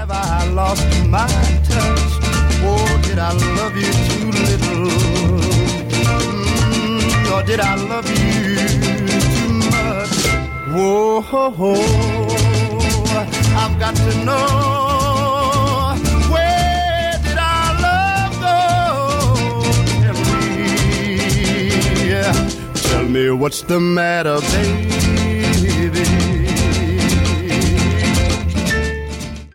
have I lost my touch? Oh, did I love you too little? Or did I love you too much? Whoa, I've got to know, where did our love go? Tell me what's the matter, baby?